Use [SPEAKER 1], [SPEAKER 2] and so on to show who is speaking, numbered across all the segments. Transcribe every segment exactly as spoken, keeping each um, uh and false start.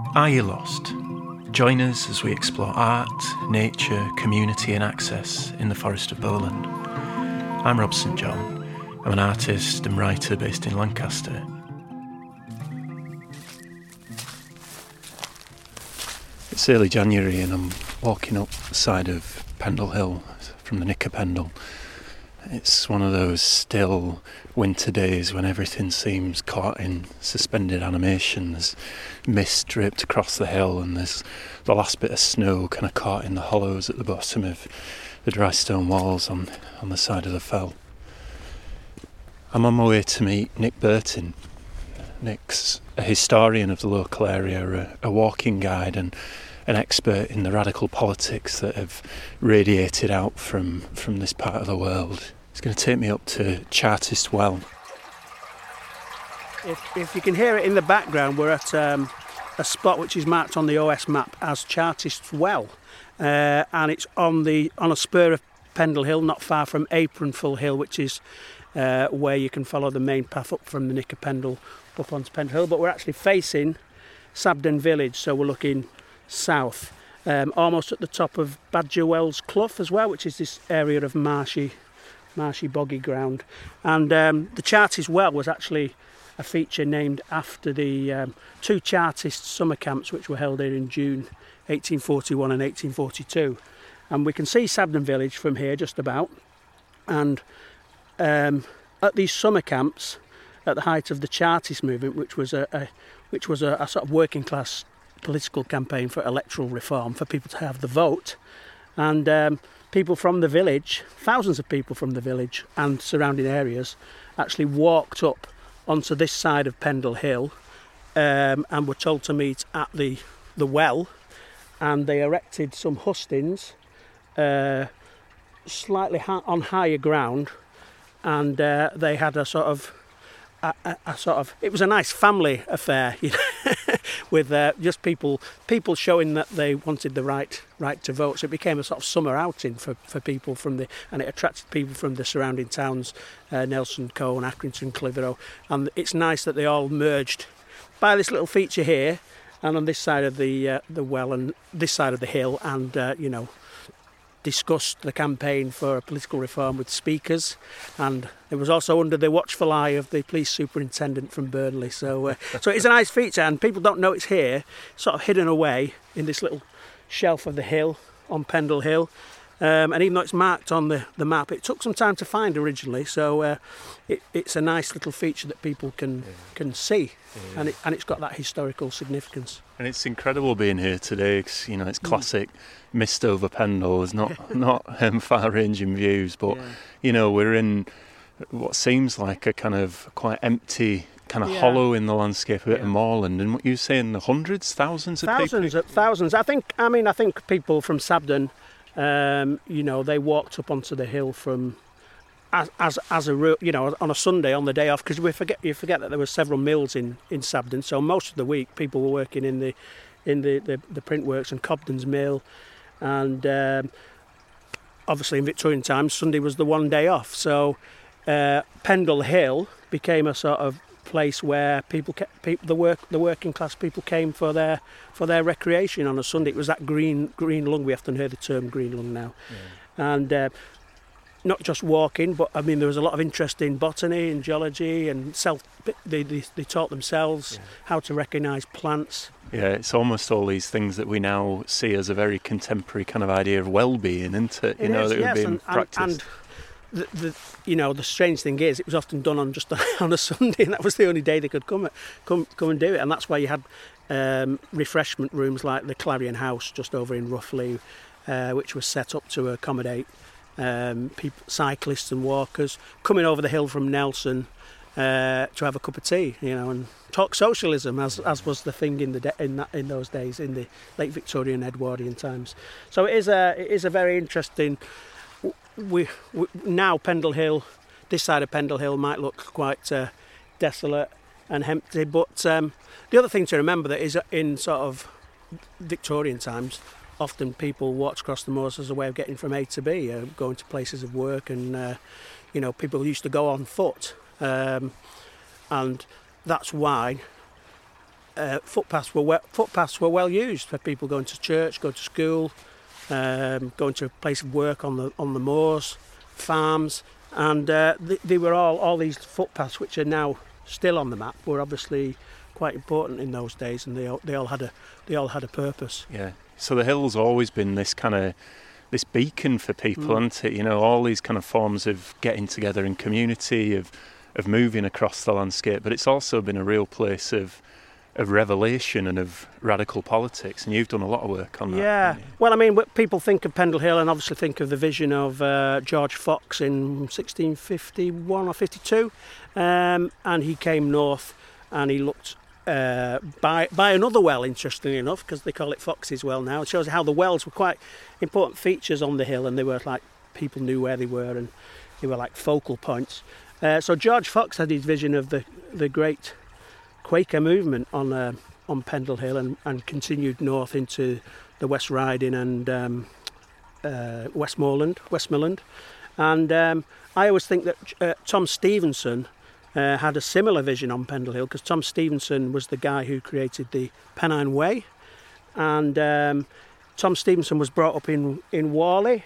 [SPEAKER 1] Are you lost? Join us as we explore art, nature, community and access in the Forest of Bowland. I'm Rob St John. I'm an artist and writer based in Lancaster. It's early January and I'm walking up the side of Pendle Hill from the Nick of Pendle. It's one of those still winter days when everything seems caught in suspended animation. There's mist dripped across the hill and there's the last bit of snow kind of caught in the hollows at the bottom of the dry stone walls on, on the side of the fell. I'm on my way to meet Nick Burton. Nick's a historian of the local area, a, a walking guide and an expert in the radical politics that have radiated out from, from this part of the world. He's going to take me up to Chartist Well.
[SPEAKER 2] If, if you can hear it in the background, we're at um, a spot which is marked on the O S map as Chartist Well, uh, and it's on the on a spur of Pendle Hill, not far from Apronful Hill, which is uh, where you can follow the main path up from the Nick of Pendle up onto Pendle Hill. But we're actually facing Sabden Village, so we're looking south, um, almost at the top of Badger Wells Clough as well, which is this area of marshy, marshy boggy ground. And um, the Chartist Well was actually a feature named after the um, two Chartist summer camps which were held here in June eighteen forty-one and eighteen forty-two. And we can see Sabden Village from here just about. And um, at these summer camps, at the height of the Chartist movement, which was a, a which was a, a sort of working class political campaign for electoral reform, for people to have the vote, and um, people from the village, thousands of people from the village and surrounding areas, actually walked up onto this side of Pendle Hill um, and were told to meet at the the well, and they erected some hustings uh, slightly ha- on higher ground, and uh, they had a sort of A, a, a sort of it was a nice family affair, you know, with uh, just people people showing that they wanted the right right to vote. So it became a sort of summer outing for, for people from the, and it attracted people from the surrounding towns, uh, Nelson, Colne, Accrington, Clitheroe, and it's nice that they all merged by this little feature here, and on this side of the uh, the well and this side of the hill, and uh, you know. discussed the campaign for political reform with speakers, and it was also under the watchful eye of the police superintendent from Burnley. So, uh, so it's a nice feature, and people don't know it's here, sort of hidden away in this little shelf of the hill on Pendle Hill. Um, and even though it's marked on the, the map, it took some time to find originally. So uh, it, it's a nice little feature that people can yeah. can see, yeah. and it, and it's got that historical significance.
[SPEAKER 1] And it's incredible being here today, because you know it's classic mm. mist over Pendle. There's not not um, far-ranging views, but yeah. you know we're in what seems like a kind of quite empty kind of yeah. hollow in the landscape, a bit yeah. of moorland. And what you saying, the hundreds, thousands of
[SPEAKER 2] thousands,
[SPEAKER 1] people?
[SPEAKER 2] Thousands, thousands. I think. I mean, I think people from Sabden. Um, you know, they walked up onto the hill from as as as a you know on a Sunday on the day off, because we forget you forget that there were several mills in, in Sabden, so most of the week people were working in the in the, the, the print works and Cobden's mill, and um, obviously in Victorian times Sunday was the one day off. So uh, Pendle Hill became a sort of place where people, people the work the working class people came for their for their recreation on a Sunday. It was that green green lung. We often hear the term green lung now, yeah. and uh, not just walking, but I mean there was a lot of interest in botany and geology and self. They they, they taught themselves yeah. how to recognise plants.
[SPEAKER 1] Yeah, it's almost all these things that we now see as a very contemporary kind of idea of well-being, isn't it? You
[SPEAKER 2] it
[SPEAKER 1] know,
[SPEAKER 2] is,
[SPEAKER 1] that
[SPEAKER 2] yes,
[SPEAKER 1] would be
[SPEAKER 2] and,
[SPEAKER 1] practiced.
[SPEAKER 2] And, and The, the you know the strange thing is it was often done on just on a Sunday, and that was the only day they could come come come and do it. And that's why you had um, refreshment rooms like the Clarion House just over in Roughly, uh, which was set up to accommodate um, people, cyclists and walkers coming over the hill from Nelson uh, to have a cup of tea, you know, and talk socialism, as as was the thing in the de- in that in those days in the late Victorian Edwardian times. So it is a it is a very interesting. We, we now Pendle Hill, this side of Pendle Hill might look quite uh, desolate and empty, but um, the other thing to remember that is in sort of Victorian times, often people walked across the moors as a way of getting from A to B, uh, going to places of work, and uh, you know people used to go on foot, um, and that's why uh, footpaths were well, footpaths were well used for people going to church, going to school, um, going to a place of work on the on the moors, farms, and uh, they, they were all all these footpaths which are now still on the map were obviously quite important in those days, and they all, they all had a they all had a purpose.
[SPEAKER 1] Yeah. So the hill's always been this kind of this beacon for people,
[SPEAKER 2] Mm.
[SPEAKER 1] hasn't it? You know, all these kind of forms of getting together in community, of of moving across the landscape, but it's also been a real place of of revelation and of radical politics, and you've done a lot of work on that.
[SPEAKER 2] Yeah,
[SPEAKER 1] haven't you?
[SPEAKER 2] well, I mean, wh- people think of Pendle Hill and obviously think of the vision of uh, George Fox in sixteen fifty-one or fifty-two, um, and he came north and he looked uh, by by another well, interestingly enough, because they call it Fox's Well now. It shows how the wells were quite important features on the hill, and they were like, people knew where they were, and they were like focal points. Uh, so George Fox had his vision of the the great Quaker movement on uh, on Pendle Hill, and, and continued north into the West Riding and um, uh, Westmoreland, Westmoreland. And um, I always think that uh, Tom Stevenson uh, had a similar vision on Pendle Hill, because Tom Stevenson was the guy who created the Pennine Way, and um, Tom Stevenson was brought up in in Whalley,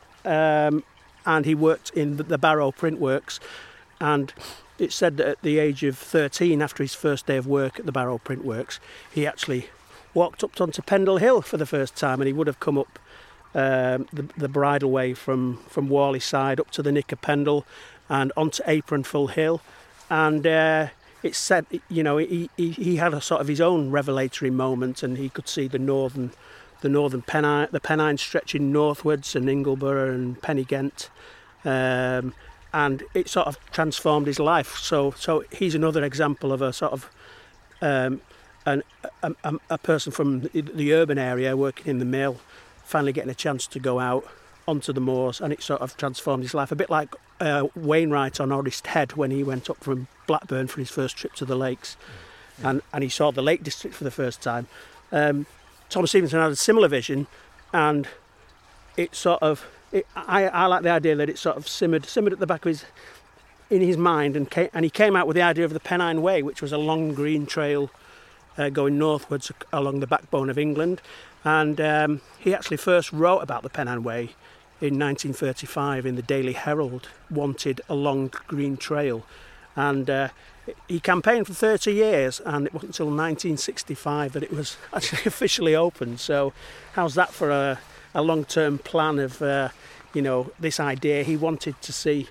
[SPEAKER 2] um, and he worked in the, the Barrow Print Works, and it's said that at the age of thirteen, after his first day of work at the Barrow Print Works, he actually walked up onto Pendle Hill for the first time, and he would have come up um, the, the bridle way from, from Whalley side up to the Nick of Pendle and onto Apronful Hill. And uh, it's said, you know, he, he, he had a sort of his own revelatory moment, and he could see the northern the northern Pennine, the Pennine stretching northwards, and Ingleborough and Pennygent. Um, and it sort of transformed his life. So, so he's another example of a sort of um, an, a, a, a person from the, the urban area working in the mill, finally getting a chance to go out onto the moors, and it sort of transformed his life. A bit like uh, Wainwright on Orist Head when he went up from Blackburn for his first trip to the lakes, yeah. and and he saw the Lake District for the first time. Um, Tom Stevenson had a similar vision, and it sort of. It, I, I like the idea that it sort of simmered simmered at the back of his in his mind, and came, and he came out with the idea of the Pennine Way, which was a long green trail uh, going northwards along the backbone of England. And um, he actually first wrote about the Pennine Way in nineteen thirty-five in the Daily Herald, wanted a long green trail, and uh, he campaigned for thirty years, and it wasn't until nineteen sixty-five that it was actually officially opened. So how's that for a a long-term plan of, uh, you know, this idea? He wanted to see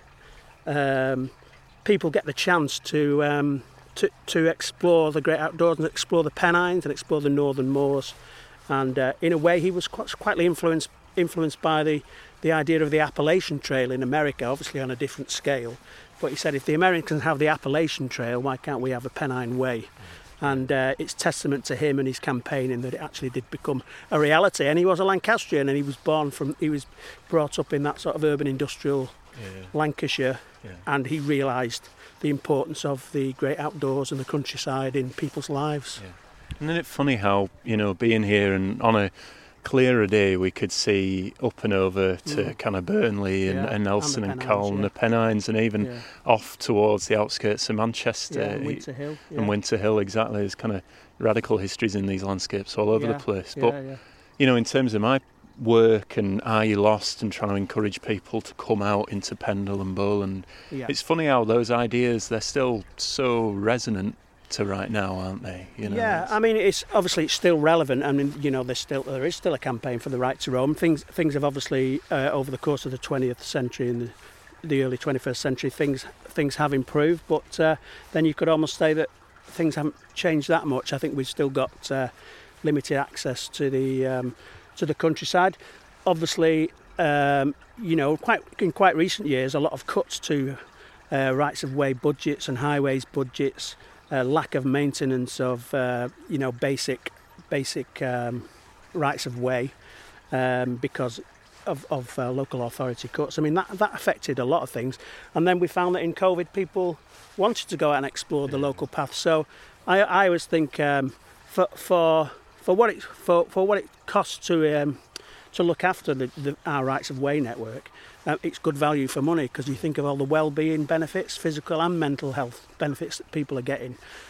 [SPEAKER 2] um, people get the chance to, um, to to explore the great outdoors and explore the Pennines and explore the northern moors. And uh, in a way, he was quite, quietly influenced influenced by the, the idea of the Appalachian Trail in America, obviously on a different scale. But he said, if the Americans have the Appalachian Trail, why can't we have a Pennine Way? And uh, it's testament to him and his campaigning that it actually did become a reality. And he was a Lancastrian, and he was born from, he was brought up in that sort of urban industrial yeah. Lancashire, yeah. and he realised the importance of the great outdoors and the countryside in people's lives.
[SPEAKER 1] Yeah. And isn't it funny how, you know, being here and on a clearer day we could see up and over to mm. kind of Burnley and,
[SPEAKER 2] yeah.
[SPEAKER 1] and Nelson and,
[SPEAKER 2] and
[SPEAKER 1] Colne,
[SPEAKER 2] yeah.
[SPEAKER 1] the Pennines, and even yeah. off towards the outskirts of Manchester.
[SPEAKER 2] Yeah, and Winter Hill. Yeah.
[SPEAKER 1] And Winter Hill, exactly. There's kind of radical histories in these landscapes all over
[SPEAKER 2] yeah.
[SPEAKER 1] the place.
[SPEAKER 2] Yeah,
[SPEAKER 1] but,
[SPEAKER 2] yeah.
[SPEAKER 1] you know, in terms of my work and Are You Lost and trying to encourage people to come out into Pendle and Bowland,
[SPEAKER 2] yeah.
[SPEAKER 1] it's funny how those ideas, they're still so resonant to right now, aren't they? You know,
[SPEAKER 2] yeah, I mean, it's obviously it's still relevant. I mean, you know, there's still there is still a campaign for the right to roam. Things things have obviously uh, over the course of the twentieth century and the, the early twenty-first century, things things have improved. But uh, then you could almost say that things haven't changed that much. I think we've still got uh, limited access to the um, to the countryside. Obviously, um, you know, quite in quite recent years, a lot of cuts to uh, rights of way budgets and highways budgets. Uh, lack of maintenance of uh, you know basic basic um, rights of way um, because of, of uh, local authority cuts. I mean that that affected a lot of things, and then we found that in COVID people wanted to go out and explore the local paths. So I, I always think um, for for for what it for, for what it costs to um, to look after the, the, our rights of way network. Uh, it's good value for money, because you think of all the well-being benefits, physical and mental health benefits that people are getting.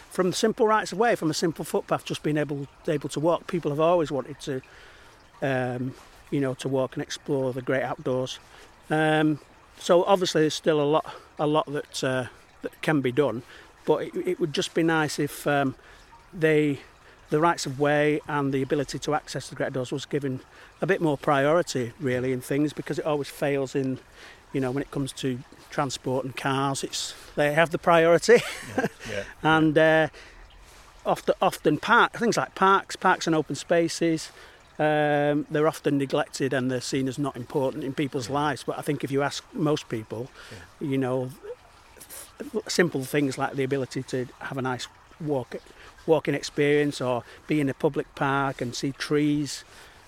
[SPEAKER 2] from simple rights of way, from a simple footpath, just being able able to walk. People have always wanted to, um, you know, to walk and explore the great outdoors. Um, so obviously, there's still a lot, a lot that uh, that can be done, but it, it would just be nice if um, they, the rights of way and the ability to access the great outdoors was given a bit more priority, really, in things, because it always fails in, you know, when it comes to transport and cars. It's they have the priority,
[SPEAKER 1] yeah, yeah,
[SPEAKER 2] and uh, often often park things like parks, parks and open spaces. Um, they're often neglected and they're seen as not important in people's
[SPEAKER 1] yeah.
[SPEAKER 2] lives. But I think if you ask most people,
[SPEAKER 1] yeah.
[SPEAKER 2] you know, simple things like the ability to have a nice walk, walking experience, or be in a public park and see trees,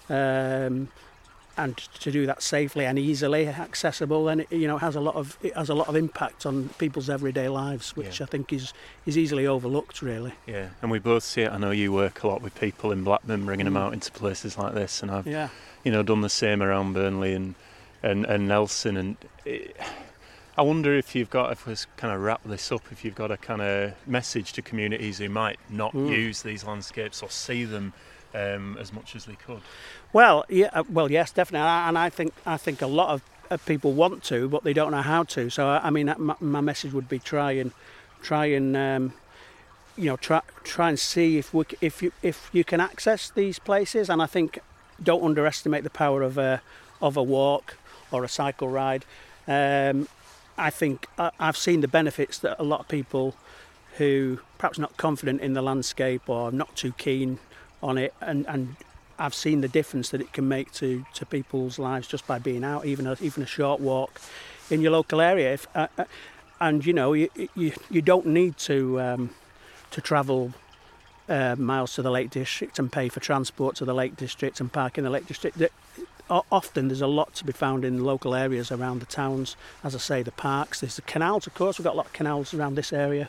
[SPEAKER 2] um, and to do that safely and easily accessible, then it, you know, it has a lot of it has a lot of impact on people's everyday lives, which
[SPEAKER 1] yeah.
[SPEAKER 2] I think is is easily overlooked, really.
[SPEAKER 1] Yeah, and we both see it. I know you work a lot with people in Blackburn, bringing mm. them out into places like this, and I've,
[SPEAKER 2] yeah.
[SPEAKER 1] you know, done the same around Burnley and and, and Nelson. And it, I wonder if you've got, if we kind of wrap this up, if you've got a kind of message to communities who might not mm. use these landscapes or see them um, as much as they could.
[SPEAKER 2] Well, yeah, well, yes, definitely, and I think I think a lot of, of people want to, but they don't know how to. So, I mean, my, my message would be try and try and um, you know try try and see if we if you if you can access these places. And I think don't underestimate the power of a of a walk or a cycle ride. Um, I think I, I've seen the benefits that a lot of people who perhaps not confident in the landscape or not too keen on it, and and I've seen the difference that it can make to, to people's lives just by being out, even a, even a short walk in your local area. If, uh, uh, and you know, you, you you don't need to um, to travel uh, miles to the Lake District and pay for transport to the Lake District and park in the Lake District. Often there's a lot to be found in local areas around the towns. As I say, the parks. There's the canals, of course. We've got a lot of canals around this area.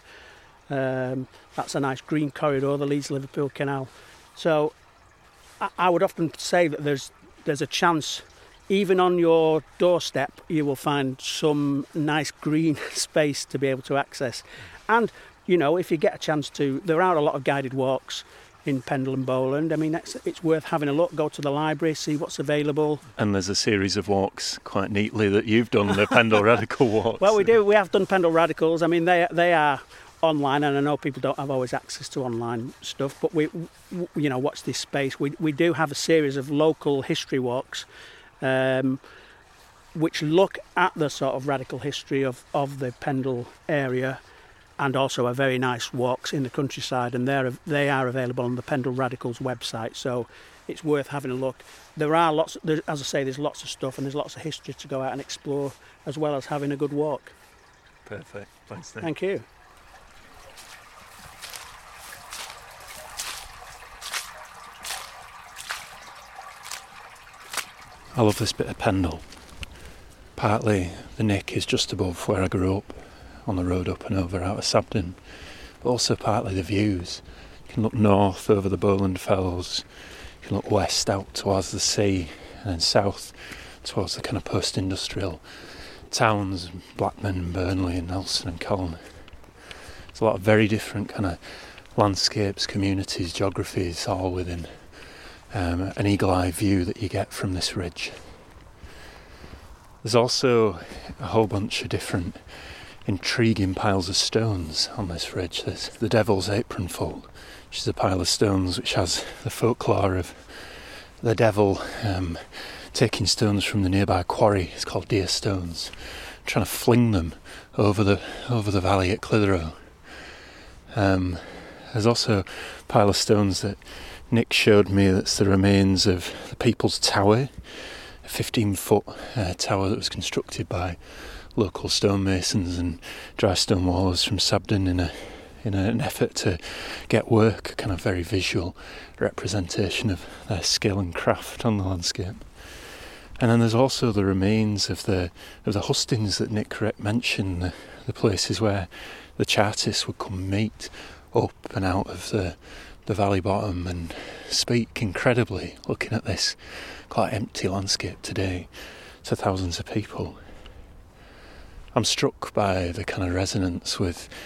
[SPEAKER 2] Um, that's a nice green corridor, the Leeds-Liverpool Canal. So I would often say that there's there's a chance, even on your doorstep, you will find some nice green space to be able to access. And, you know, if you get a chance to, there are a lot of guided walks in Pendle and Bowland. I mean, it's, it's worth having a look. Go to the library, see what's available.
[SPEAKER 1] And there's a series of walks, quite neatly, that you've done, the Pendle Radical walks.
[SPEAKER 2] Well, we do. We have done Pendle Radicals. I mean, they they are online, and I know people don't have always access to online stuff, but we, you know, watch this space. We we do have a series of local history walks, um, which look at the sort of radical history of, of the Pendle area, and also are very nice walks in the countryside, and they're they are available on the Pendle Radicals website. So it's worth having a look. There are lots, there, as I say, there's lots of stuff, and there's lots of history to go out and explore, as well as having a good walk.
[SPEAKER 1] Perfect. Thanks, Nick.
[SPEAKER 2] Thank you.
[SPEAKER 1] I love this bit of Pendle. Partly the Nick is just above where I grew up, on the road up and over out of Sabden, but also partly the views. You can look north over the Bowland Fells, you can look west out towards the sea, and then south towards the kind of post-industrial towns, Blackburn, Burnley and Nelson and Colne. There's a lot of very different kind of landscapes, communities, geographies, all within Um, an eagle-eye view that you get from this ridge. There's also a whole bunch of different intriguing piles of stones on this ridge. There's the Devil's Apron Fold, which is a pile of stones which has the folklore of the devil um, taking stones from the nearby quarry. It's called Deer Stones, trying to fling them over the over the valley at Clitheroe. Um, there's also a pile of stones that Nick showed me, that's the remains of the People's Tower, a fifteen foot uh, tower that was constructed by local stonemasons and dry stone wallers from Sabden in a in a, an effort to get work, a kind of very visual representation of their skill and craft on the landscape. And then there's also the remains of the of the hustings that Nick mentioned, the, the places where the Chartists would come meet up and out of the the valley bottom and speak incredibly, looking at this quite empty landscape today to thousands of people. I'm struck by the kind of resonance with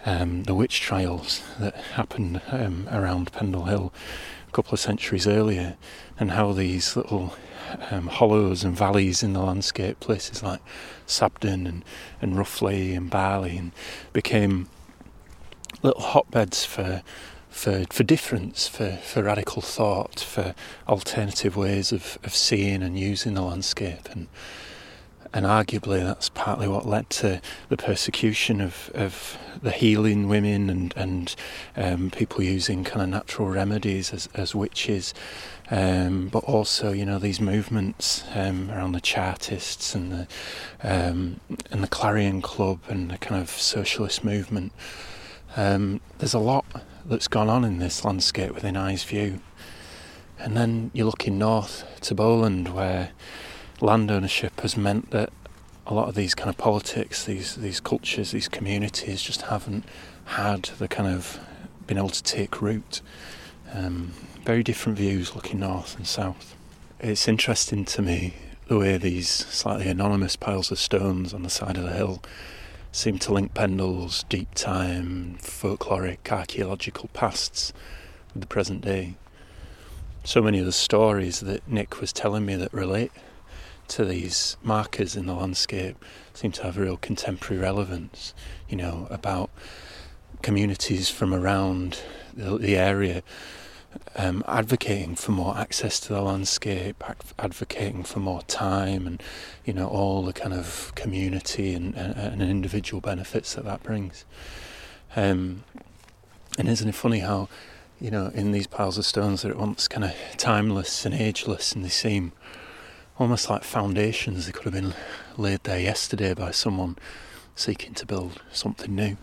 [SPEAKER 1] um, the witch trials that happened um, around Pendle Hill a couple of centuries earlier, and how these little um, hollows and valleys in the landscape, places like Sabden and, and Roughly and Barley, and became little hotbeds for for for difference, for, for radical thought, for alternative ways of, of seeing and using the landscape. And And arguably that's partly what led to the persecution of, of the healing women and, and um, people using kind of natural remedies as, as witches. Um, but also, you know, these movements um, around the Chartists and the, um, and the Clarion Club and the kind of socialist movement. Um, there's a lot that's gone on in this landscape within Eyes View. And then you're looking north to Bowland, where land ownership has meant that a lot of these kind of politics, these these cultures, these communities just haven't had the kind of been able to take root. Um, very different views looking north and south. It's interesting to me the way these slightly anonymous piles of stones on the side of the hill seem to link Pendle's deep time, folkloric, archaeological pasts with the present day. So many of the stories that Nick was telling me that relate to these markers in the landscape seem to have real contemporary relevance, you know, about communities from around the, the area um, advocating for more access to the landscape, advocating for more time and, you know, all the kind of community and, and, and individual benefits that that brings. Um, and isn't it funny how, you know, in these piles of stones that are once kind of timeless and ageless, and they seem almost like foundations. They could have been laid there yesterday by someone seeking to build something new.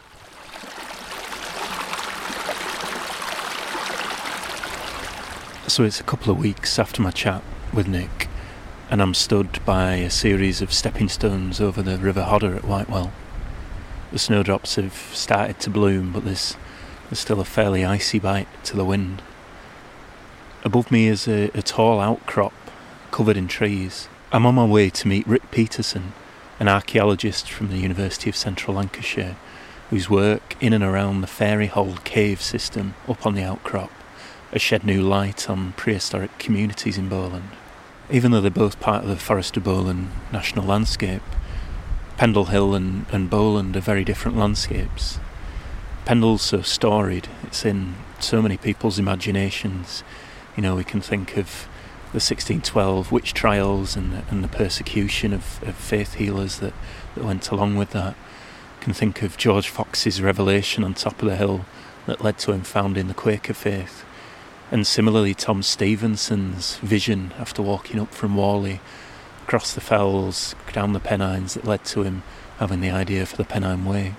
[SPEAKER 1] So it's a couple of weeks after my chat with Nick, and I'm stood by a series of stepping stones over the River Hodder at Whitewell. The snowdrops have started to bloom, but there's, there's still a fairly icy bite to the wind. Above me is a, a tall outcrop covered in trees. I'm on my way to meet Rick Peterson, an archaeologist from the University of Central Lancashire, whose work in and around the Fairy Hold cave system up on the outcrop has shed new light on prehistoric communities in Bowland. Even though they're both part of the Forest of Bowland National Landscape, Pendle Hill and, and Bowland are very different landscapes. Pendle's so storied, it's in so many people's imaginations. You know, we can think of the sixteen twelve witch trials and the, and the persecution of, of faith healers that, that went along with that. Can think of George Fox's revelation on top of the hill that led to him founding the Quaker faith. And similarly, Tom Stevenson's vision after walking up from Whalley, across the fells, down the Pennines, that led to him having the idea for the Pennine Way.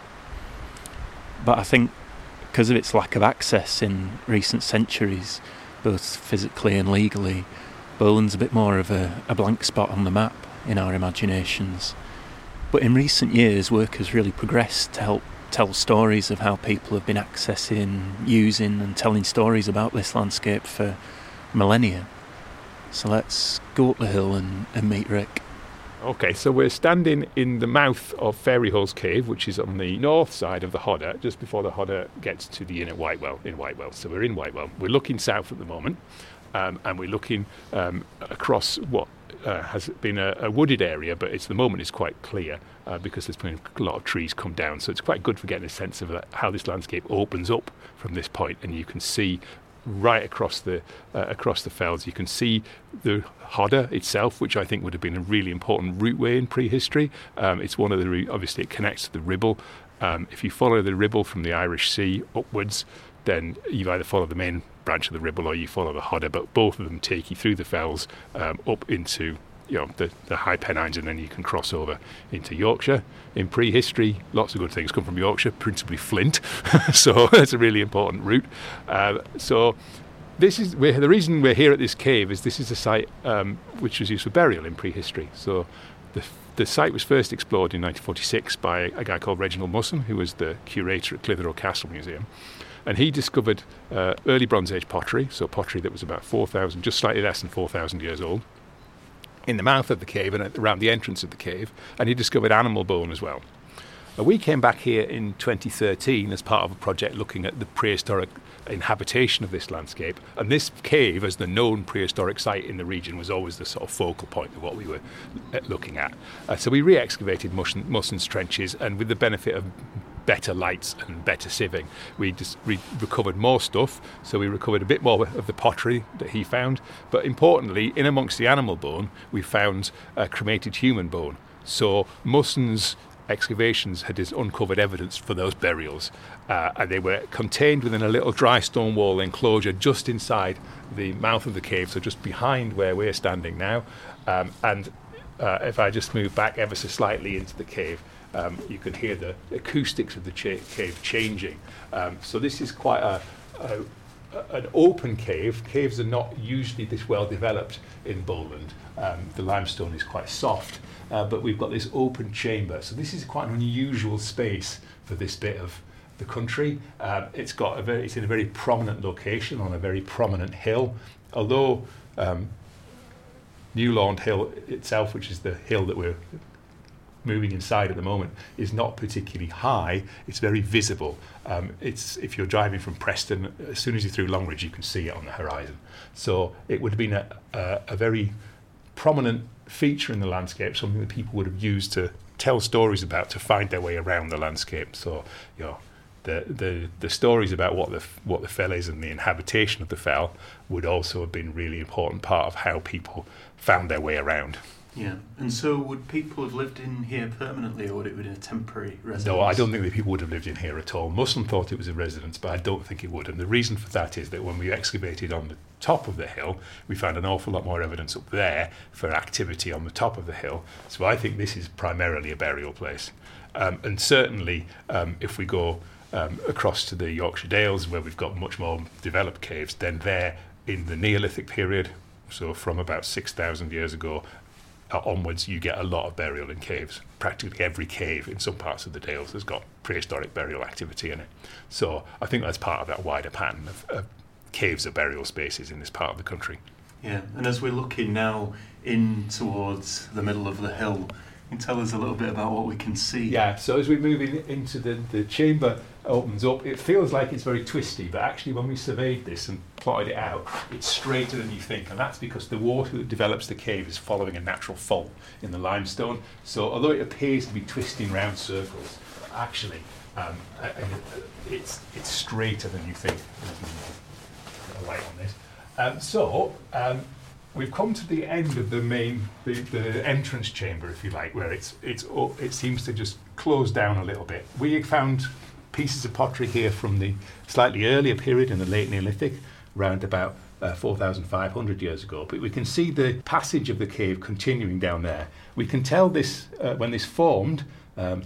[SPEAKER 1] But I think because of its lack of access in recent centuries, both physically and legally, Bowland's a bit more of a, a blank spot on the map in our imaginations. But in recent years, work has really progressed to help tell stories of how people have been accessing, using and telling stories about this landscape for millennia. So let's go up the hill and, and meet Rick.
[SPEAKER 3] Okay, so we're standing in the mouth of Fairy Hole's cave, which is on the north side of the Hodder, just before the Hodder gets to the inn at Whitewell, in Whitewell. So we're in Whitewell. We're looking south at the moment, um, and we're looking um, across what uh, has been a, a wooded area, but it's the moment it's quite clear uh, because there's been a lot of trees come down. So it's quite good for getting a sense of uh, how this landscape opens up from this point, and you can see right across the uh, across the fells. You can see the Hodder itself, which I think would have been a really important routeway in prehistory. Um, it's one of the route, obviously it connects to the Ribble. Um, if you follow the Ribble from the Irish Sea upwards, then you either follow the main branch of the Ribble or you follow the Hodder, but both of them take you through the fells um, up into you know the, the High Pennines, and then you can cross over into Yorkshire. In prehistory, lots of good things come from Yorkshire, principally flint, so it's a really important route. Uh, so this is we're, the reason we're here at this cave is this is a site um, which was used for burial in prehistory. So the the site was first explored in nineteen forty-six by a guy called Reginald Musson, who was the curator at Clitheroe Castle Museum. And he discovered uh, early Bronze Age pottery, so pottery that was about four thousand, just slightly less than four thousand years old, in the mouth of the cave and around the entrance of the cave. And he discovered animal bone as well. Uh, we came back here in twenty thirteen as part of a project looking at the prehistoric inhabitation of this landscape, and this cave, as the known prehistoric site in the region, was always the sort of focal point of what we were looking at. Uh, so we re-excavated Mussons trenches, and with the benefit of better lights and better sieving, we just re- recovered more stuff. So we recovered a bit more of the pottery that he found, but importantly, in amongst the animal bone, we found uh, cremated human bone. So Mussons excavations had uncovered evidence for those burials, uh, and they were contained within a little dry stone wall enclosure just inside the mouth of the cave, so just behind where we're standing now. Um, and uh, if I just move back ever so slightly into the cave, um, you can hear the acoustics of the cha- cave changing. Um, so this is quite a, a an open cave. Caves are not usually this well developed in Bowland. Um, the limestone is quite soft, uh, but we've got this open chamber. So this is quite an unusual space for this bit of the country. Um, it's got a very, it's in a very prominent location on a very prominent hill. Although um, Newlawn Hill itself, which is the hill that we're moving inside at the moment, is not particularly high. It's very visible. Um, it's if you're driving from Preston, as soon as you're through Longridge, you can see it on the horizon. So it would have been a, a, a very prominent feature in the landscape, something that people would have used to tell stories about, to find their way around the landscape. So, you know, the the the stories about what the what the fell is and the inhabitation of the fell would also have been a really important part of how people found their way around.
[SPEAKER 1] Yeah, and so would people have lived in here permanently, or would it have been a temporary residence?
[SPEAKER 3] No, I don't think that people would have lived in here at all. Musson thought it was a residence, but I don't think it would. And the reason for that is that when we excavated on the top of the hill, we found an awful lot more evidence up there for activity on the top of the hill. So I think this is primarily a burial place. Um, and certainly, um, if we go um, across to the Yorkshire Dales, where we've got much more developed caves, then there in the Neolithic period, so from about six thousand years ago, Uh, onwards, you get a lot of burial in caves. Practically every cave in some parts of the Dales has got prehistoric burial activity in it. So I think that's part of that wider pattern of, of caves are burial spaces in this part of the country.
[SPEAKER 1] Yeah, and as we're looking now in towards the middle of the hill, can you tell us a little bit about what we can see?
[SPEAKER 3] Yeah, so as we move in, into the, the chamber opens up, it feels like it's very twisty, but actually when we surveyed this and plotted it out, it's straighter than you think, and that's because the water that develops the cave is following a natural fault in the limestone. So although it appears to be twisting round circles, actually um, it's it's straighter than you think. There's a light on this. Um, so um, we've come to the end of the main, the, the entrance chamber, if you like, where it's it's it seems to just close down a little bit. We found pieces of pottery here from the slightly earlier period in the late Neolithic, around about uh, four thousand five hundred years ago. But we can see the passage of the cave continuing down there. We can tell this, uh, when this formed, um,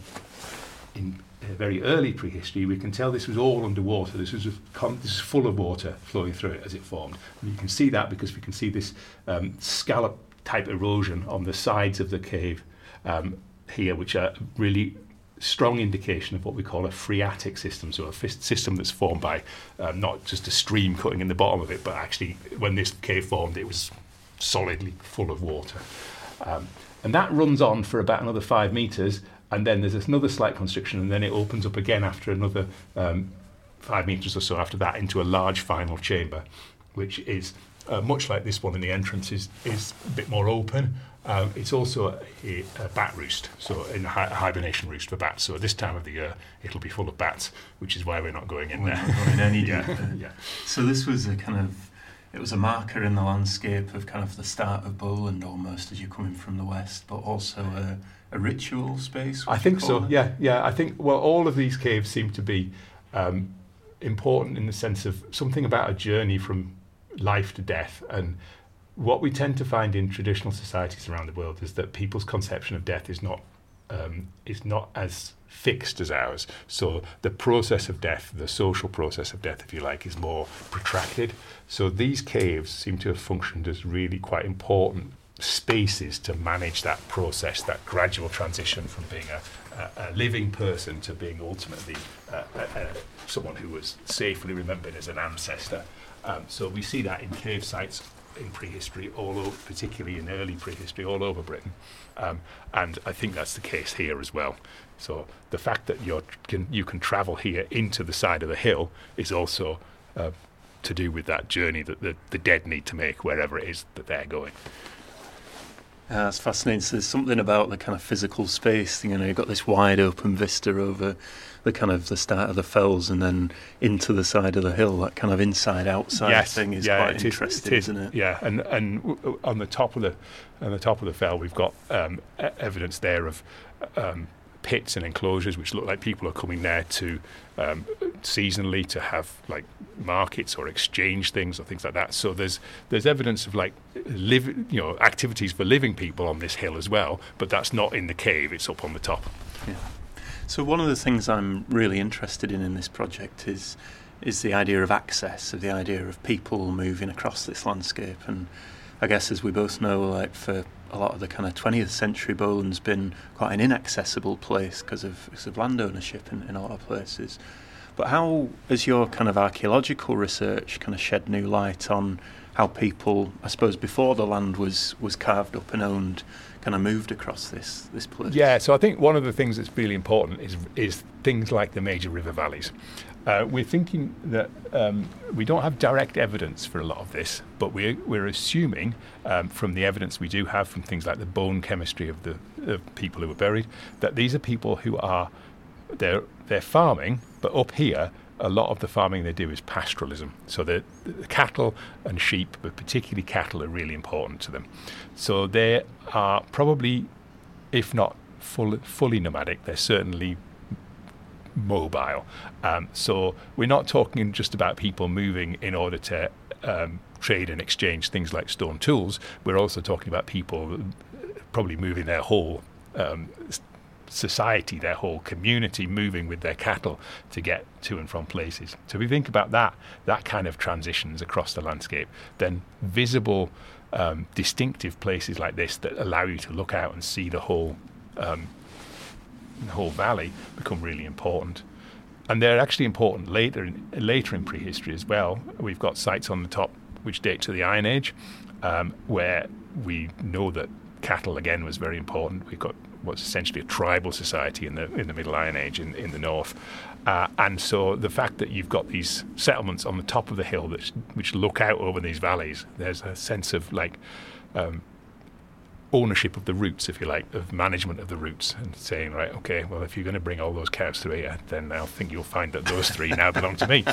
[SPEAKER 3] in uh, very early prehistory, we can tell this was all underwater. This was a con- this is full of water flowing through it as it formed. And you can see that because we can see this um, scallop-type erosion on the sides of the cave um, here, which are really strong indication of what we call a phreatic system, so a f- system that's formed by uh, not just a stream cutting in the bottom of it, but actually when this cave formed, it was solidly full of water. Um, and that runs on for about another five metres, and then there's another slight constriction, and then it opens up again after another um, five metres or so after that into a large final chamber, which is uh, much like this one in the entrance, is, is a bit more open. Um, it's also a, a bat roost, so in a hi- hibernation roost for bats. So at this time of the year, it'll be full of bats, which is why we're not going in
[SPEAKER 1] We're
[SPEAKER 3] there.
[SPEAKER 1] not going any
[SPEAKER 3] yeah.
[SPEAKER 1] deeper.
[SPEAKER 3] yeah.
[SPEAKER 1] So this was a kind of, it was a marker in the landscape of kind of the start of Bowland almost as you're coming from the west, but also a, a ritual space.
[SPEAKER 3] I think so. It? Yeah, yeah. I think well, all of these caves seem to be um, important in the sense of something about a journey from life to death. And what we tend to find in traditional societies around the world is that people's conception of death is not um, is not as fixed as ours. So the process of death, the social process of death, if you like, is more protracted. So these caves seem to have functioned as really quite important spaces to manage that process, that gradual transition from being a, a, a living person to being ultimately uh, a, a, someone who was safely remembered as an ancestor. Um, so we see that in cave sites in prehistory, all over, particularly in early prehistory, all over Britain, um, and I think that's the case here as well. So the fact that you can you can travel here into the side of the hill is also uh, to do with that journey that the, the dead need to make wherever it is that they're going.
[SPEAKER 1] Uh, that's fascinating. So there's something about the kind of physical space. You know, you've got this wide open vista over the kind of the start of the fells and then into the side of the hill. That kind of inside-outside
[SPEAKER 3] yes,
[SPEAKER 1] thing is
[SPEAKER 3] yeah,
[SPEAKER 1] quite
[SPEAKER 3] it
[SPEAKER 1] interesting,
[SPEAKER 3] is, it is,
[SPEAKER 1] isn't it?
[SPEAKER 3] Yeah, and and w- on the top of the on the top of the fell, we've got um, e- evidence there of um, pits and enclosures which look like people are coming there to um, seasonally to have like markets or exchange things or things like that. So there's there's evidence of like live you know activities for living people on this hill as well, but that's not in the cave. It's up on the top.
[SPEAKER 1] Yeah. So one of the things I'm really interested in in this project is is the idea of access, of the idea of people moving across this landscape. And I guess, as we both know, like for a lot of the kind of twentieth century, Bowland's been quite an inaccessible place because of, because of land ownership in, in a lot of places. But how has your kind of archaeological research kind of shed new light on how people, I suppose, before the land was, was carved up and owned, kind of moved across this this place?
[SPEAKER 3] Yeah, so I think one of the things that's really important is is things like the major river valleys. Uh, we're thinking that um, we don't have direct evidence for a lot of this, but we're, we're assuming um, from the evidence we do have from things like the bone chemistry of the of people who were buried, that these are people who are, they're, they're farming, but up here, a lot of the farming they do is pastoralism. So the, the cattle and sheep, but particularly cattle, are really important to them. So they are probably, if not full, fully nomadic, they're certainly mobile. Um, so we're not talking just about people moving in order to um, trade and exchange things like stone tools. We're also talking about people probably moving their whole um, society, their whole community, moving with their cattle to get to and from places. So if we think about that, that kind of transitions across the landscape, then visible, um, distinctive places like this that allow you to look out and see the whole um, the whole valley become really important. And they're actually important later in, later in prehistory as well. We've got sites on the top which date to the Iron Age, um, where we know that cattle again was very important. We've got what's essentially a tribal society in the in the Middle Iron Age in, in the north. Uh, and so the fact that you've got these settlements on the top of the hill that, which look out over these valleys, there's a sense of like um, ownership of the roots, if you like, of management of the roots, and saying, right, okay, well, if you're going to bring all those cows through here, then I think you'll find that those three now belong to me.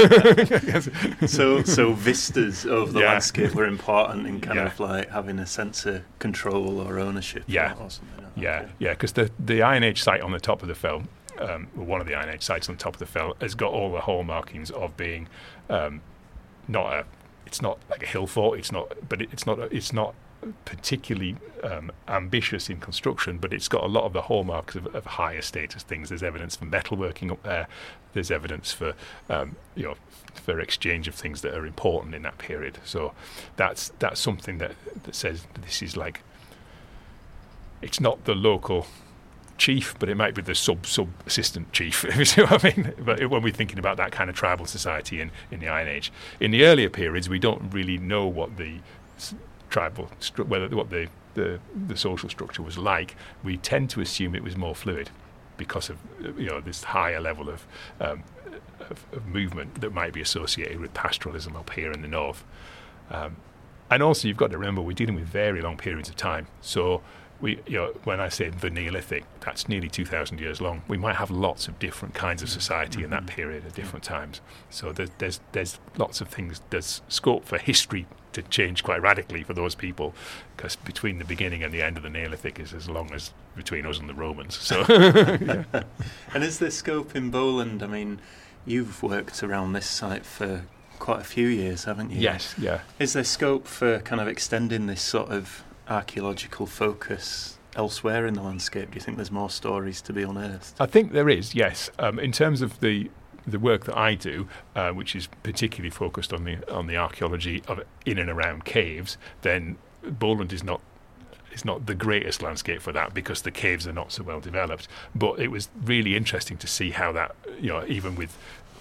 [SPEAKER 1] so so vistas of the
[SPEAKER 3] yeah.
[SPEAKER 1] landscape were important in kind
[SPEAKER 3] yeah.
[SPEAKER 1] of like having a sense of control or ownership.
[SPEAKER 3] Yeah,
[SPEAKER 1] or something.
[SPEAKER 3] yeah,
[SPEAKER 1] okay.
[SPEAKER 3] yeah, because the, the Iron Age site on the top of the fell, um, well, one of the Iron Age sites on the top of the fell, has got all the hallmarkings of being um, not a, it's not like a hill fort, it's not, but it, it's not, a, it's not particularly um, ambitious in construction, but it's got a lot of the hallmarks of, of higher status things. There's evidence for metalworking up there. There's evidence for um, you know for exchange of things that are important in that period. So that's that's something that, that says this is like, it's not the local chief, but it might be the sub sub assistant chief, if you see what I mean. But when we're thinking about that kind of tribal society in, in the Iron Age, in the earlier periods, we don't really know what the tribal, stru- whether what the, the the social structure was like. We tend to assume it was more fluid because of you know this higher level of, um, of, of movement that might be associated with pastoralism up here in the north. Um, and also, you've got to remember we're dealing with very long periods of time. So we, you know, when I say the Neolithic, that's nearly two thousand years long. We might have lots of different kinds of society mm-hmm. in that period at different times. So there's there's there's lots of things. There's scope for history to change quite radically for those people, because between the beginning and the end of the Neolithic is as long as between us and the Romans. So, yeah.
[SPEAKER 1] And is there scope in Bowland? I mean, you've worked around this site for quite a few years, haven't you?
[SPEAKER 3] Yes, yeah.
[SPEAKER 1] Is there scope for kind of extending this sort of archaeological focus elsewhere in the landscape? Do you think there's more stories to be unearthed?
[SPEAKER 3] I think there is, yes. Um, in terms of the the work that I do, uh, which is particularly focused on the on the archaeology of in and around caves, then Bowland is not is not the greatest landscape for that because the caves are not so well developed. But it was really interesting to see how that, you know, even with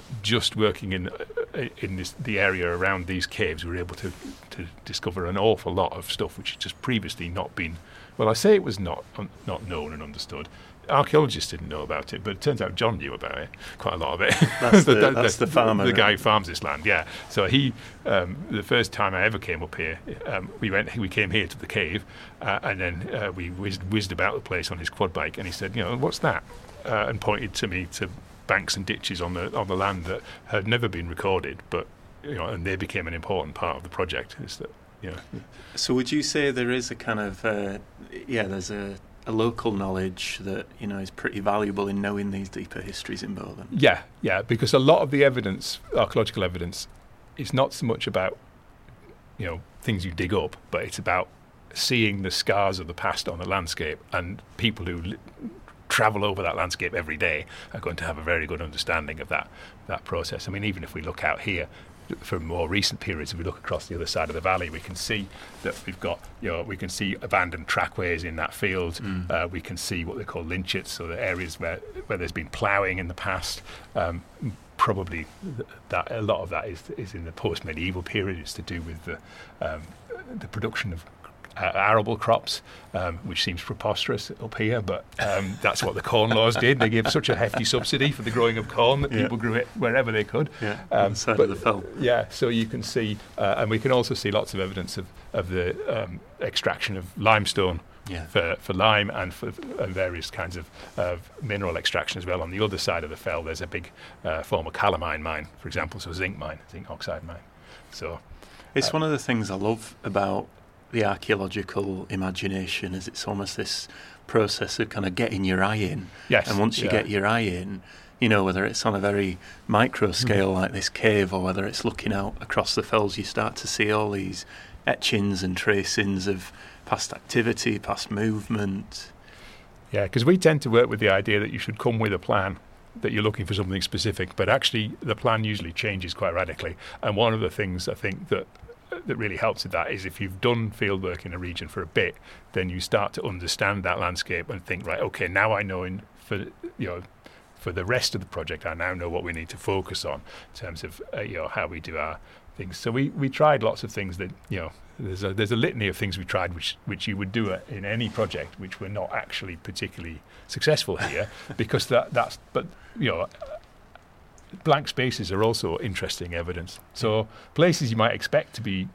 [SPEAKER 3] just working in in this, the area around these caves, we were able to, to discover an awful lot of stuff which had just previously not been, well, I say it was not un, not known and understood. Archaeologists didn't know about it, but it turns out John knew about it, quite a lot of it.
[SPEAKER 1] That's the,
[SPEAKER 3] the,
[SPEAKER 1] that's
[SPEAKER 3] the,
[SPEAKER 1] the farmer.
[SPEAKER 3] The
[SPEAKER 1] right?
[SPEAKER 3] guy who farms this land, yeah. So he, um, the first time I ever came up here, um, we went, we came here to the cave, uh, and then uh, we whizzed, whizzed about the place on his quad bike, and he said, you know, what's that? Uh, and pointed to me to banks and ditches on the on the land that had never been recorded, but you know, and they became an important part of the project. Is that, you know.
[SPEAKER 1] So would you say there is a kind of, uh, yeah, there's a a local knowledge that, you know, is pretty valuable in knowing these deeper histories in Bowland?
[SPEAKER 3] Yeah, yeah, because a lot of the evidence, archaeological evidence, is not so much about, you know, things you dig up, but it's about seeing the scars of the past on the landscape, and people who li- travel over that landscape every day are going to have a very good understanding of that that process. I mean, even if we look out here, from more recent periods, if we look across the other side of the valley, we can see that we've got, you know, we can see abandoned trackways in that field. Mm. Uh, we can see what they call lynchets, so the areas where, where there's been ploughing in the past. Um, probably th- that a lot of that is is in the post-medieval period. It's to do with the um, the production of Uh, arable crops, um, which seems preposterous up here, but um, that's what the Corn Laws did. They gave such a hefty subsidy for the growing of corn that yeah. people grew it wherever they could.
[SPEAKER 1] Yeah, um, on the side
[SPEAKER 3] but,
[SPEAKER 1] of the fell.
[SPEAKER 3] Yeah, so you can see, uh, and we can also see lots of evidence of, of the um, extraction of limestone
[SPEAKER 1] yeah.
[SPEAKER 3] for, for lime and for uh, various kinds of, of mineral extraction as well. On the other side of the fell, there's a big uh, former calamine mine, for example, so zinc mine, zinc oxide mine. So
[SPEAKER 1] it's
[SPEAKER 3] uh,
[SPEAKER 1] one of the things I love about the archaeological imagination, is it's almost this process of kind of getting your eye in.
[SPEAKER 3] Yes.
[SPEAKER 1] And once you
[SPEAKER 3] yeah.
[SPEAKER 1] get your eye in, you know, whether it's on a very micro scale mm. like this cave, or whether it's looking out across the fells, you start to see all these etchings and tracings of past activity, past movement.
[SPEAKER 3] Yeah, because we tend to work with the idea that you should come with a plan, that you're looking for something specific, but actually the plan usually changes quite radically. And one of the things I think that that really helps with that is if you've done field work in a region for a bit, then you start to understand that landscape and think, right, okay, now I know in, for you know for the rest of the project, I now know what we need to focus on in terms of uh, you know how we do our things. So we, we tried lots of things that, you know, there's a there's a litany of things we tried which which you would do in any project, which were not actually particularly successful here because that that's but you know. Blank spaces are also interesting evidence. So places you might expect to be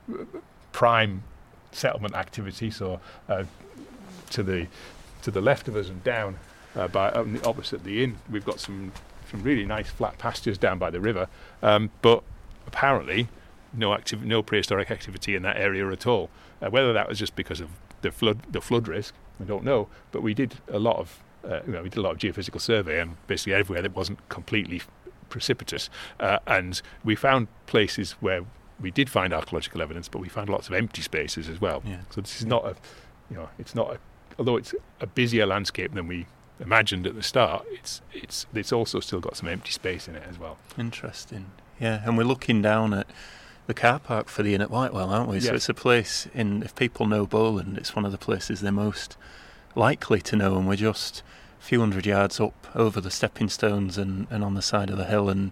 [SPEAKER 3] prime settlement activity. So uh, to the to the left of us and down uh, by um, opposite the inn, we've got some some really nice flat pastures down by the river. Um, but apparently, no activ- no prehistoric activity in that area at all. Uh, whether that was just because of the flood the flood risk, I don't know. But we did a lot of uh, you know, we did a lot of geophysical survey, and basically everywhere that wasn't completely precipitous, uh, and we found places where we did find archaeological evidence, but we found lots of empty spaces as well.
[SPEAKER 1] Yeah.
[SPEAKER 3] So this is not a, you know, it's not a, although it's a busier landscape than we imagined at the start, it's it's it's also still got some empty space in it as well.
[SPEAKER 1] Interesting. Yeah, and we're looking down at the car park for the inn at Whitewell, aren't we? So
[SPEAKER 3] yes.
[SPEAKER 1] It's a place, in if people know Bowland, it's one of the places they're most likely to know, and we're just a few hundred yards up over the stepping stones and, and on the side of the hill, and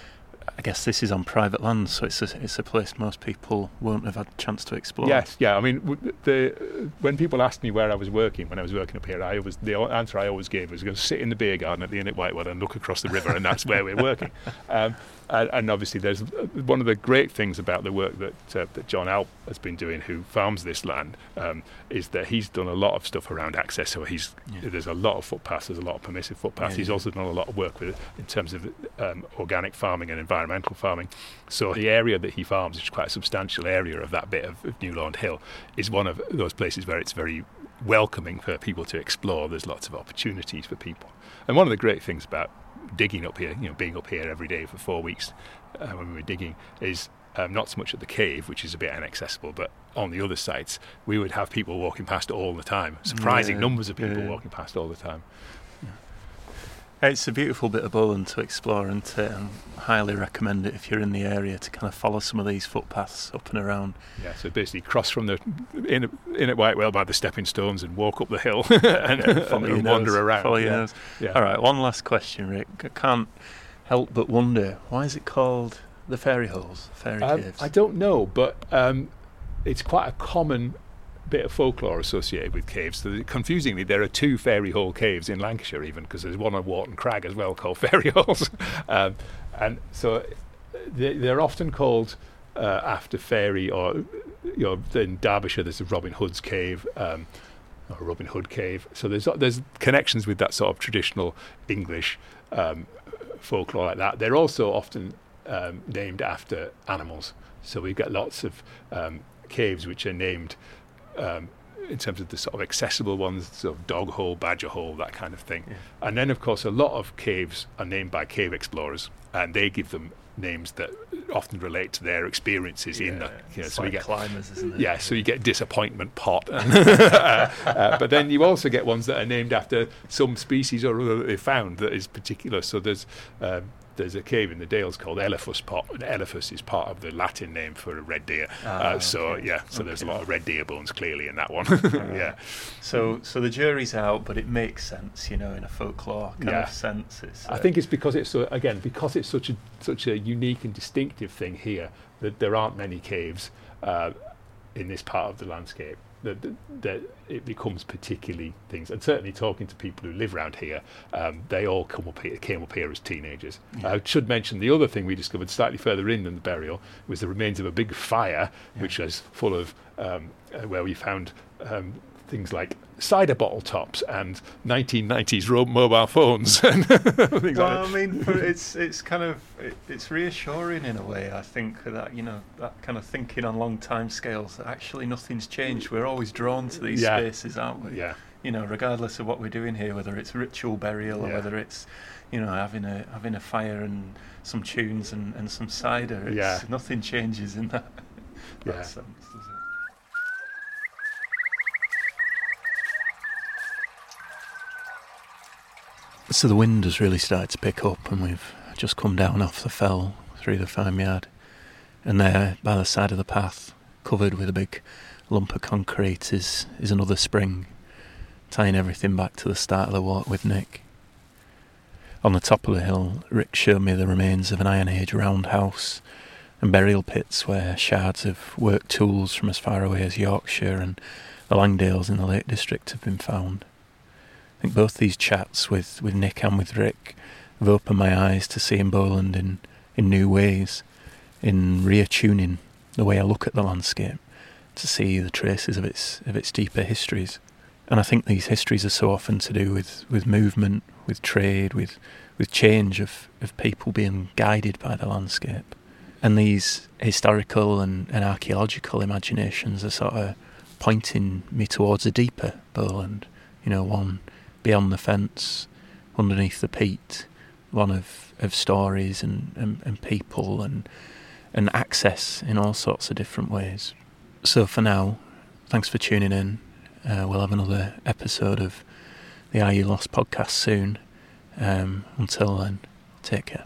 [SPEAKER 1] I guess this is on private land, so it's a, it's a place most people won't have had a chance to explore.
[SPEAKER 3] Yes, yeah. I mean, w- the when people asked me where I was working, when I was working up here, I always the answer I always gave was going to sit in the beer garden at the inn at Whitewell and look across the river, and that's where we're working. Um, and, and obviously, there's one of the great things about the work that uh, that John Alp has been doing, who farms this land, um, is that he's done a lot of stuff around access. So he's yeah. there's a lot of footpaths, there's a lot of permissive footpaths. Yeah, he's yeah. also done a lot of work with in terms of um, organic farming and environmental farming. So the area that he farms, which is quite a substantial area of that bit of, of New Laund Hill, is one of those places where it's very welcoming for people to explore. There's lots of opportunities for people. And one of the great things about digging up here, you know, being up here every day for four weeks uh, when we were digging, is um, not so much at the cave, which is a bit inaccessible, but on the other sites, we would have people walking past all the time. Surprising
[SPEAKER 1] yeah,
[SPEAKER 3] numbers of people
[SPEAKER 1] yeah.
[SPEAKER 3] walking past all the time.
[SPEAKER 1] It's a beautiful bit of Bowland to explore, and to um, highly recommend it if you're in the area to kind of follow some of these footpaths up and around.
[SPEAKER 3] Yeah, so basically cross from the in, in at Whitewell by the stepping stones and walk up the hill and,
[SPEAKER 1] yeah,
[SPEAKER 3] and, and wander
[SPEAKER 1] nose,
[SPEAKER 3] around.
[SPEAKER 1] Follow
[SPEAKER 3] yeah.
[SPEAKER 1] your nose.
[SPEAKER 3] Yeah.
[SPEAKER 1] All right, one last question, Rick. I can't help but wonder, why is it called the Fairy Holes, Fairy
[SPEAKER 3] Um,
[SPEAKER 1] Caves?
[SPEAKER 3] I don't know, but um, it's quite a common bit of folklore associated with caves. So confusingly, there are two fairy hole caves in Lancashire, even, because there's one on Wharton Crag as well called Fairy Holes. um, and so they, they're often called uh, after fairy, or you know, in Derbyshire there's a Robin Hood's cave, um, or Robin Hood cave. So there's there's connections with that sort of traditional English um, folklore like that. They're also often um, named after animals. So we get lots of um, caves which are named Um, in terms of the sort of accessible ones, sort of Dog Hole, Badger Hole, that kind of thing. Yeah. And then, of course, a lot of caves are named by cave explorers, and they give them names that often relate to their experiences
[SPEAKER 1] yeah,
[SPEAKER 3] in the. You know,
[SPEAKER 1] it's
[SPEAKER 3] so
[SPEAKER 1] like
[SPEAKER 3] we get
[SPEAKER 1] climbers, isn't it?
[SPEAKER 3] Yeah, so you get Disappointment Pot, uh, uh, but then you also get ones that are named after some species or other that they found that is particular. So there's. Um, There's a cave in the Dales called Elephas Pot, and Elephas is part of the Latin name for a red deer.
[SPEAKER 1] Ah,
[SPEAKER 3] uh, so
[SPEAKER 1] okay.
[SPEAKER 3] yeah, so
[SPEAKER 1] okay.
[SPEAKER 3] there's a lot of red deer bones clearly in that one.
[SPEAKER 1] Right.
[SPEAKER 3] Yeah.
[SPEAKER 1] So so the jury's out, but it makes sense, you know, in a folklore kind
[SPEAKER 3] Yeah.
[SPEAKER 1] of sense. It's, uh,
[SPEAKER 3] I think it's because it's so, again because it's such a such a unique and distinctive thing here that there aren't many caves uh, in this part of the landscape. That, that, that it becomes particularly things, and certainly talking to people who live around here, um, they all come up here, came up here as teenagers.
[SPEAKER 1] Yeah.
[SPEAKER 3] I should mention the other thing we discovered slightly further in than the burial was the remains of a big fire,
[SPEAKER 1] Yeah.
[SPEAKER 3] which was full of um, uh, where we found um, things like cider bottle tops and nineteen nineties ro- mobile phones and things
[SPEAKER 1] well,
[SPEAKER 3] like that.
[SPEAKER 1] I mean, for it's it's kind of it, it's reassuring in a way. I think that you know that kind of thinking on long time scales that actually nothing's changed. We're always drawn to these
[SPEAKER 3] Yeah.
[SPEAKER 1] spaces, aren't we?
[SPEAKER 3] Yeah.
[SPEAKER 1] You know, regardless of what we're doing here, whether it's ritual burial or
[SPEAKER 3] Yeah.
[SPEAKER 1] whether it's you know having a having a fire and some tunes and, and some cider. It's,
[SPEAKER 3] Yeah.
[SPEAKER 1] nothing changes in that, that
[SPEAKER 3] Yeah.
[SPEAKER 1] sense, does it? So the wind has really started to pick up, and we've just come down off the fell through the farmyard, and there by the side of the path, covered with a big lump of concrete, is, is another spring, tying everything back to the start of the walk with Nick. On the top of the hill, Rick showed me the remains of an Iron Age roundhouse and burial pits where shards of work tools from as far away as Yorkshire and the Langdales in the Lake District have been found. I think both these chats with, with Nick and with Rick have opened my eyes to seeing Bowland in, in new ways, in reattuning the way I look at the landscape, to see the traces of its of its deeper histories. And I think these histories are so often to do with, with movement, with trade, with with change of, of people being guided by the landscape. And these historical and, and archaeological imaginations are sort of pointing me towards a deeper Bowland, you know, one beyond the fence, underneath the peat, one of, of stories and, and, and people and and access in all sorts of different ways. So for now, thanks for tuning in. Uh, we'll have another episode of the Are You Lost podcast soon. Um, until then, take care.